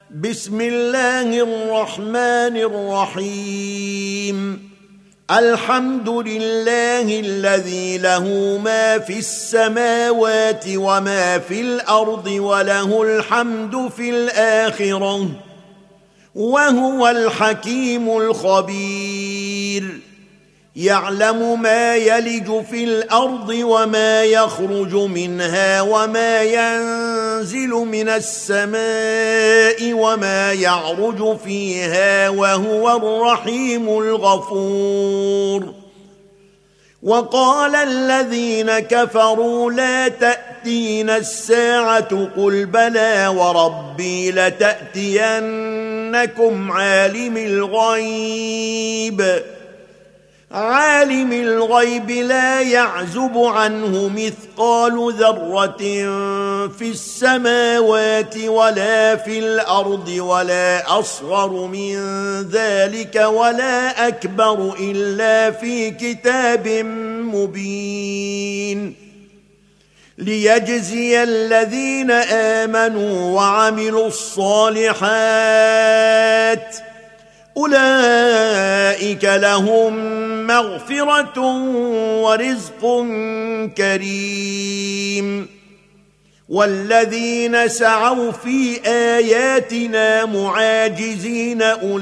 بسم الله الرحمن الرحيم. الحمد لله الذي له ما في السماوات وما في الأرض وله الحمد في الآخرة وهو الحكيم الخبير. يعلم ما يلج في الأرض وما يخرج منها وما ينزل من السماء وما يعرج فيها وهو الرحيم الغفور. وقال الذين كفروا لا تأتينا الساعة قل بلى وربي لتأتينكم عالم الغيب لا يعزب عنه مثقال ذرة في السماوات ولا في الأرض ولا أصغر من ذلك ولا أكبر إلا في كتاب مبين. ليجزي الذين آمنوا وعملوا الصالحات أولئك لهم مغفرة ورزق كريم. والذين سعوا في آياتنا معاجزين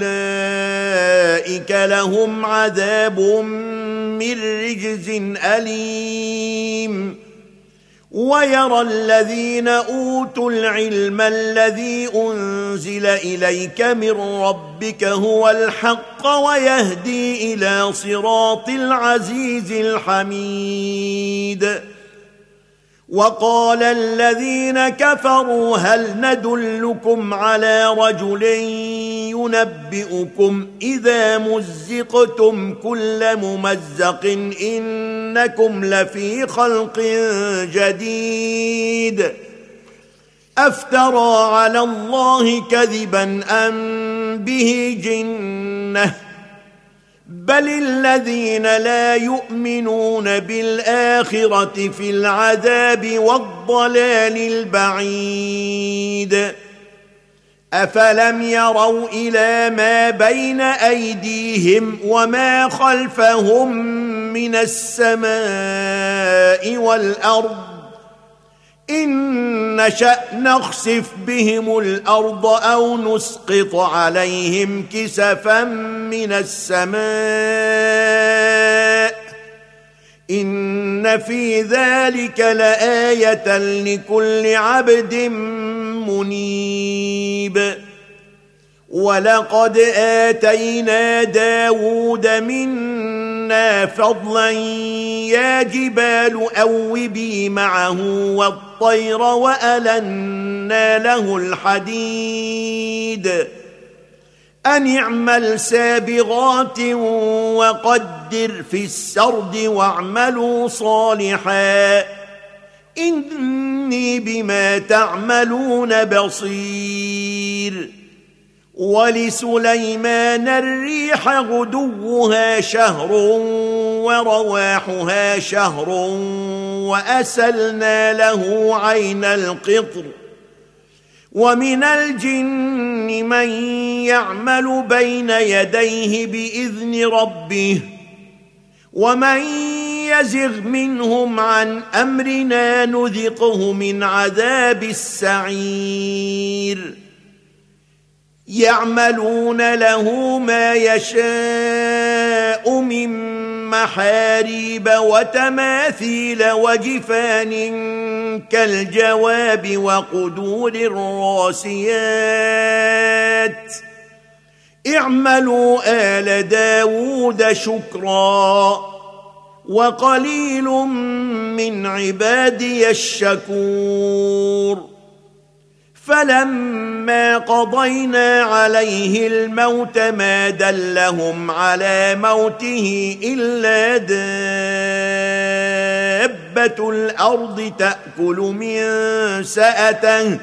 أولئك لهم عذاب من رجز أليم. ويرى الذين أوتوا العلم الذي أنزل إليك من ربك هو الحق ويهدي إلى صراط العزيز الحميد. وقال الذين كفروا هل ندلكم على رجل ينبئكم إذا مزقتم كل ممزق إنكم لفي خلق جديد. أفترى على الله كذبا أم به جنة بل الذين لا يؤمنون بالآخرة في العذاب والضلال البعيد. أفلم يروا إلى ما بين أيديهم وما خلفهم من السماء والأرض إن نشأ نخسف بهم الأرض أو نسقط عليهم كسفا من السماء إن في ذلك لآية لكل عبد منيب. ولقد آتينا داود منا فضلا يا جبال أوبي معه والطير وألنا له الحديد أن اعمل سابغات وقدر في السرد واعملوا صالحا إني بما تعملون بصير. ولسليمان الريح غدوها شهر ورواحها شهر وأسلنا له عين القطر. ومن الجن من يعمل بين يديه بإذن ربه ومن يزغ منهم عن أمرنا نذقه من عذاب السعير. يعملون له ما يشاء من محاريب وتماثيل وجفان كالجواب وقدور الراسيات اعملوا آل داود شكرا وقليل من عبادي الشكور. فلما قضينا عليه الموت ما دلهم على موته إلا دابة الأرض تأكل من سأته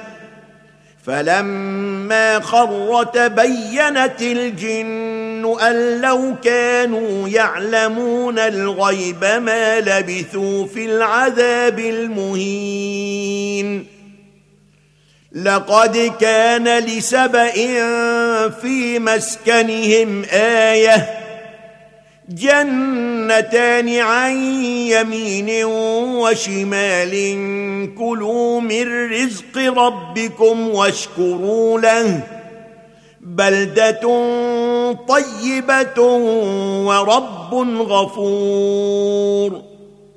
فلما خر تبينت الجن أن لو كانوا يعلمون الغيب ما لبثوا في العذاب المهين. لقد كان لسبإ في مسكنهم آية جنتان عن يمين وشمال كلوا من رزق ربكم واشكروا له بلدة طيبة ورب غفور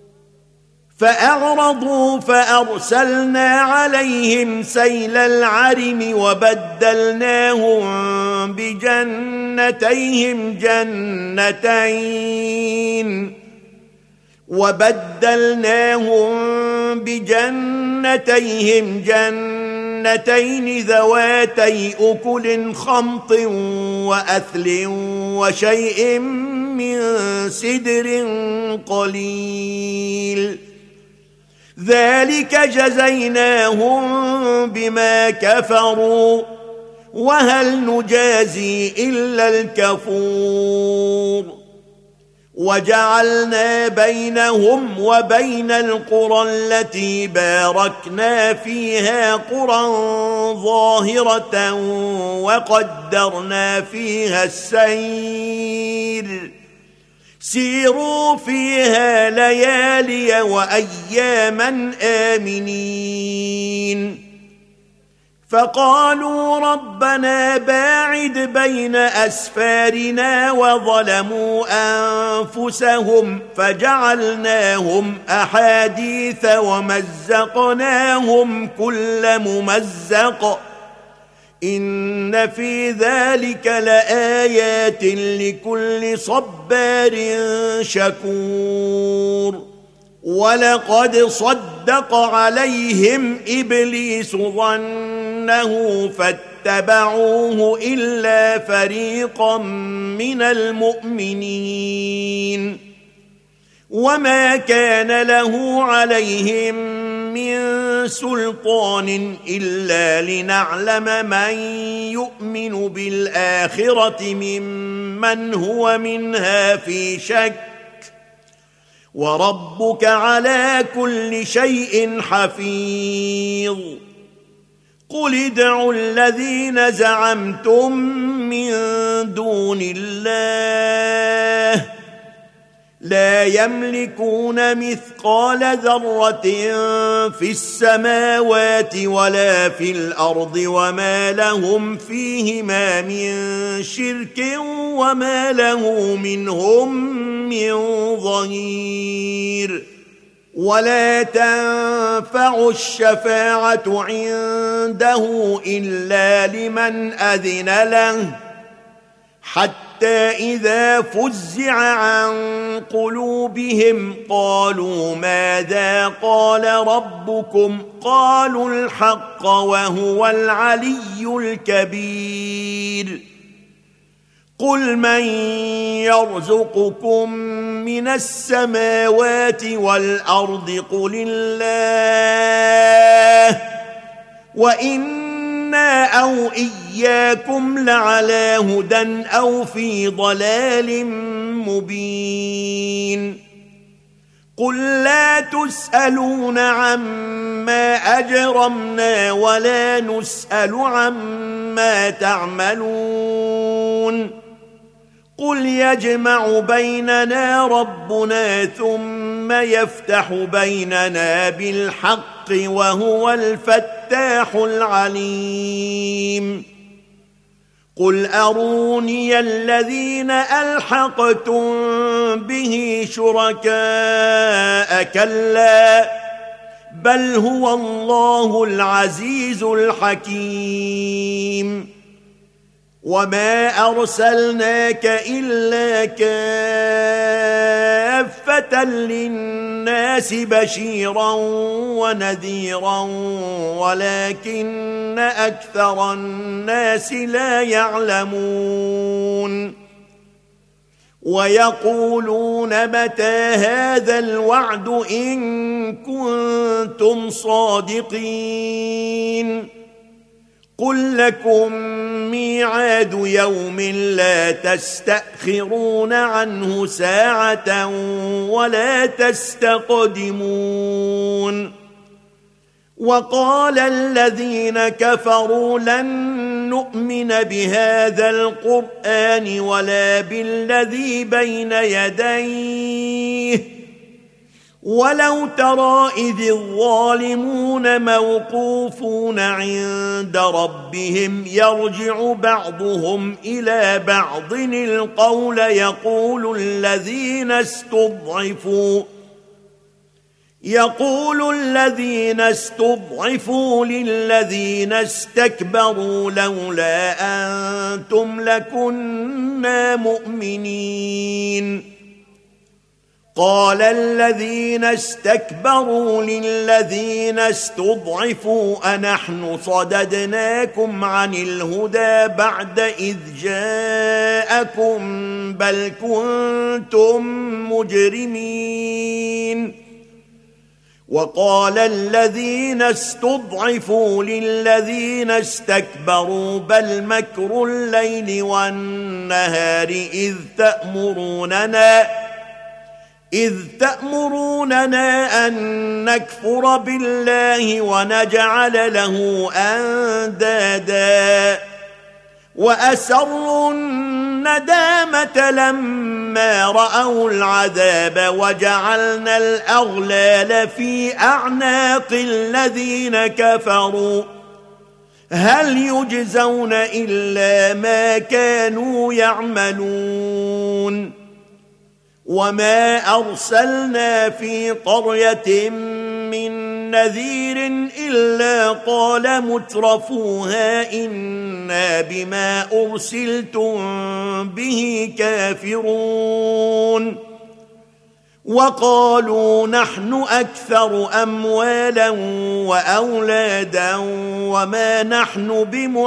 فأعرضوا فأرسلنا عليهم سيل العرم وبدلناهم بجنتيهم جنتين ذواتي أكل خمط وأثل وشيء من سدر قليل ذلك جزيناهم بما كفروا وهل نجازي إلا الكفور وجعلنا بينهم وبين القرى التي باركنا فيها قرى ظاهرة وقدرنا فيها السير سيروا فيها ليالي وأياما آمنين فقالوا ربنا باعد بين أسفارنا وظلموا أنفسهم فجعلناهم أحاديث ومزقناهم كل ممزق إن في ذلك لآيات لكل صبار شكور ولقد صدق عليهم إبليس ظنه فاتبعوه إلا فريقا من المؤمنين وما كان له عليهم من سلطان إلا لنعلم من يؤمن بالآخرة ممن هو منها في شك وربك على كل شيء حفيظ قل ادعوا الذين زعمتم من دون الله لا يملكون مثقال ذرة في السماوات ولا في الأرض وما لهم فيهما من شرك وما له منهم من ظهير ولا تنفع الشفاعة عنده إلا لمن أذن له حتى إذا فزع عن قلوبهم قالوا ماذا قال ربكم قالوا الحق وهو العلي الكبير قل من يرزقكم من السماوات والأرض قل الله وإنا أو إياكم لعلى هدى أو في ضلال مبين قل لا تسألون عما أجرمنا ولا نسأل عما تعملون قل يجمع بيننا ربنا ثم يفتح بيننا بالحق وهو الفتاح العليم قل أروني الذين ألحقتم به شركاء كلا بل هو الله العزيز الحكيم وما أرسلناك إلا كافة للناس بشيرا ونذيرا ولكن أكثر الناس لا يعلمون ويقولون متى هذا الوعد إن كنتم صادقين قل لكم ميعاد يوم لا تستأخرون عنه ساعة ولا تستقدمون وقال الذين كفروا لن نؤمن بهذا القرآن ولا بالذي بين يديه ولو ترى إذ الظالمون موقوفون عند ربهم يرجع بعضهم إلى بعض القول يقول الذين استضعفوا للذين استكبروا لولا أنتم لكنا مؤمنين قال الذين استكبروا للذين استضعفوا أنحن صددناكم عن الهدى بعد إذ جاءكم بل كنتم مجرمين وقال الذين استضعفوا للذين استكبروا بل مكر الليل والنهار إذ تأمروننا أن نكفر بالله ونجعل له أندادا وأسروا الندامة لما رأوا العذاب وجعلنا الأغلال في أعناق الذين كفروا هل يجزون إلا ما كانوا يعملون وما أرسلنا في قرية من نذير إلا قال مترفوها إنا بما أرسلتم به كافرون وقالوا نحن أكثر أموالا وأولادا وما نحن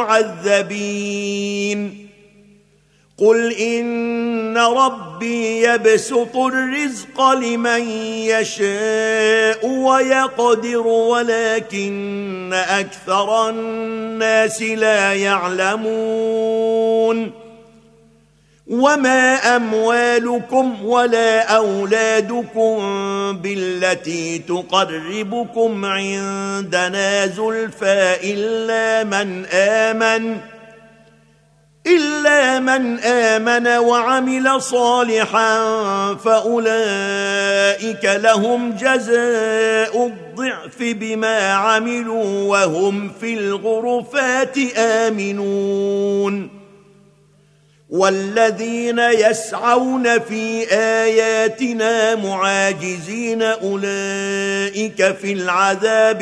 بمعذبين قل إن ربي يبسط الرزق لمن يشاء ويقدر ولكن أكثر الناس لا يعلمون وما أموالكم ولا أولادكم بالتي تقربكم عندنا زلفى إلا من آمن وعمل صالحا فأولئك لهم جزاء الضعف بما عملوا وهم في الغرفات آمنون والذين يسعون في آياتنا معاجزين أولئك في العذاب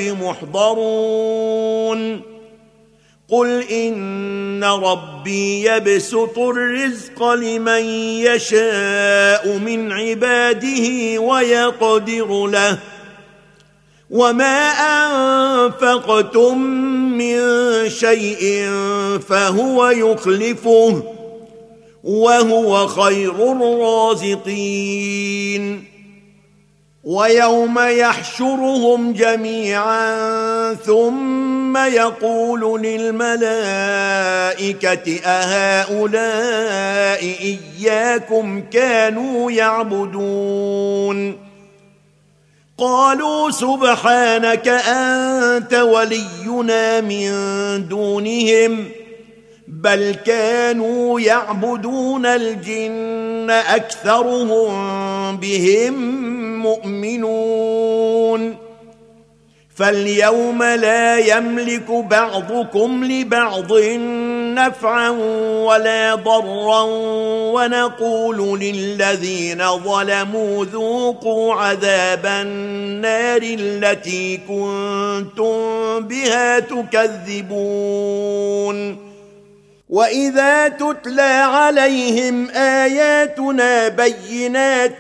محضرون قل إن ربي يبسط الرزق لمن يشاء من عباده ويقدر له وما أنفقتم من شيء فهو يخلفه وهو خير الرازقين ويوم يحشرهم جميعا ثم يقول للملائكة أهؤلاء إياكم كانوا يعبدون قالوا سبحانك أنت ولينا من دونهم بل كانوا يعبدون الجن أكثرهم بهم مؤمنون فاليوم لا يملك بعضكم لبعض نفعا ولا ضرا ونقول للذين ظلموا ذوقوا عذاب النار التي كنتم بها تكذبون وإذا تتلى عليهم آياتنا بينات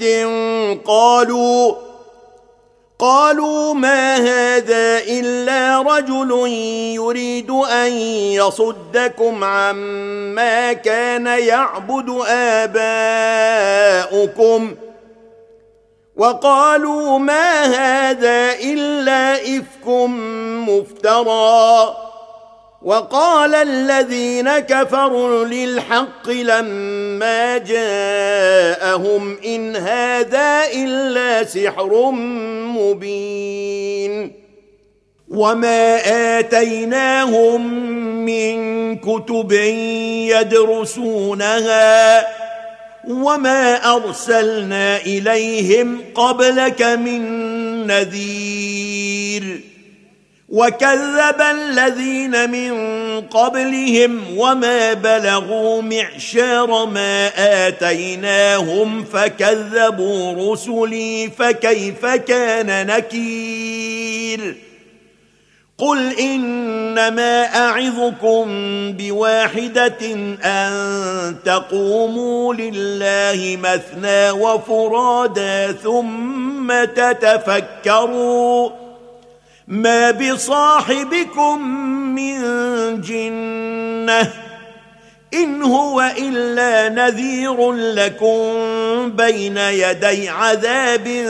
قالوا ما هذا إلا رجل يريد أن يصدكم عما كان يعبد آباؤكم وقالوا ما هذا إلا إفك مفترى وقال الذين كفروا للحق لما جاءهم إن هذا إلا سحر مبين وما آتيناهم من كتب يدرسونها وما أرسلنا إليهم قبلك من نذير وكذب الذين من قبلهم وما بلغوا معشار ما آتيناهم فكذبوا رسلي فكيف كان نكير قل إنما أعظكم بواحدة أن تقوموا لله مثنى وفرادا ثم تتفكروا ما بصاحبكم من جنة إن هو إلا نذير لكم بين يدي عذاب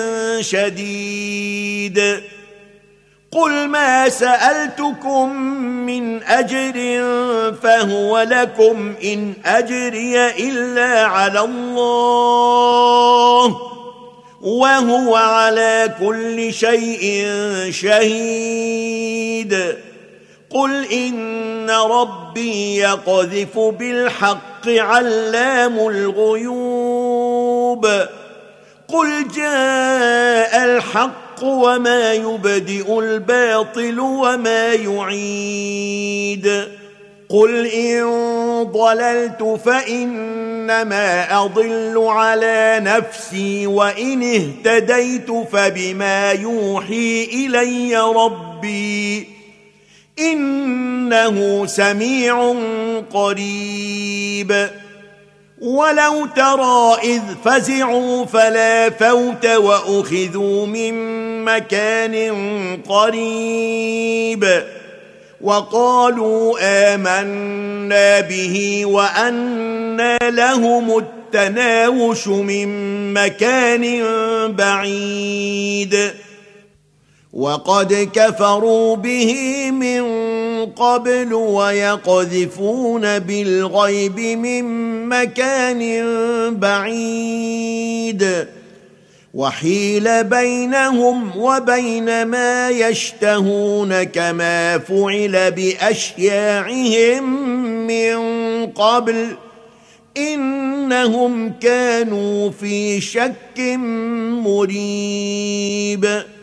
شديد قل ما سألتكم من أجر فهو لكم إن أجري إلا على الله وهو على كل شيء شهيد قل إن ربي يقذف بالحق علام الغيوب قل جاء الحق وما يبدئ الباطل وما يعيد قل إن ضللت فإنما أضل على نفسي وإن اهتديت فبما يوحي إلي ربي إنه سميع قريب ولو ترى إذ فزعوا فلا فوت وأخذوا من مكان قريب وقالوا آمنا به وأنى لهم التناوش من مكان بعيد وقد كفروا به من قبل ويقذفون بالغيب من مكان بعيد وحيل بينهم وبين ما يشتهون كما فعل بأشياعهم من قبل إنهم كانوا في شك مريب